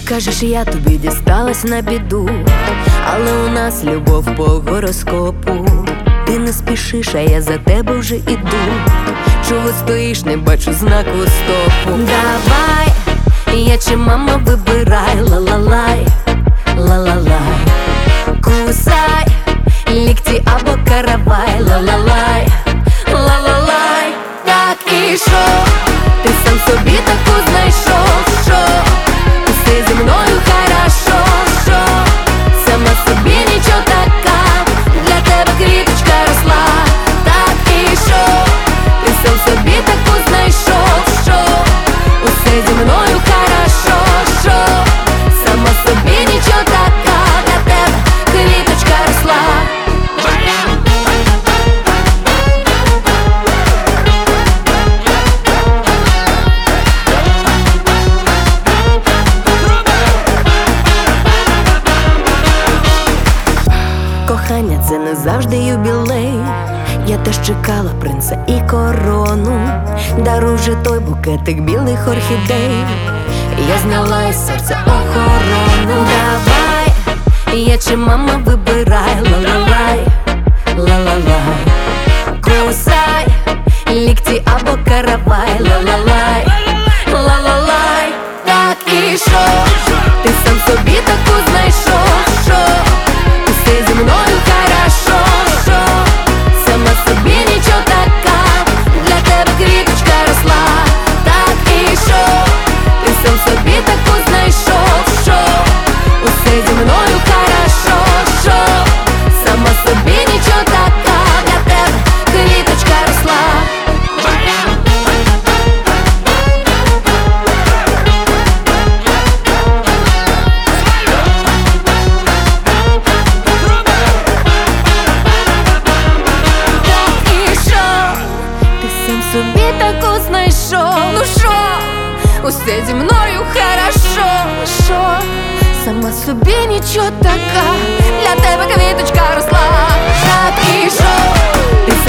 Кажеш, я тобі дісталась на біду, але у нас любов по гороскопу. Ти не спішиш, а я за тебе вже іду. Чого стоїш, не бачу знаку стопу. Давай, я чи мама, вибирай. Ла-ла-лай, ла-ла-лай. Кусай лікті або каравай. Ла-ла-лай, ла-ла-лай. Так і що? Ти сам собі таку знайшов, що? Усе зі мною хорошо, що? Сама собі нічого така, для тебе квіточка росла. Так і що? Ти сам собі таку знайшов, що? Усе зі мною хорошо, що? Сама собі нічого така, для тебе квіточка росла. Кохання — це не завжди юбілей. Я теж чекала принца і корону. Даруй вже той букетик білих орхідей. Я зняла із серця охорону. Давай, я чи мама, вибирай. Ла-ла-лай, ла-ла-лай. Кусай лікті або каравай. Ла-ла-лай, ла-ла-лай. Так і що? Ти сам собі таку знайшов, що? Усе зі мною хорошо, що? Сама собі нічого така, для тебе квіточка росла. Так і що? Ти сам собі таку знайшов, що? Усе зі мною хорошо, що? Сама собі нічого така, для тебе квіточка росла. Собі таку знайшов, ну шо? Усе зі мною хорошо, шо? Сама собі нічого така, для тебе квіточка росла. Так і шо? Ти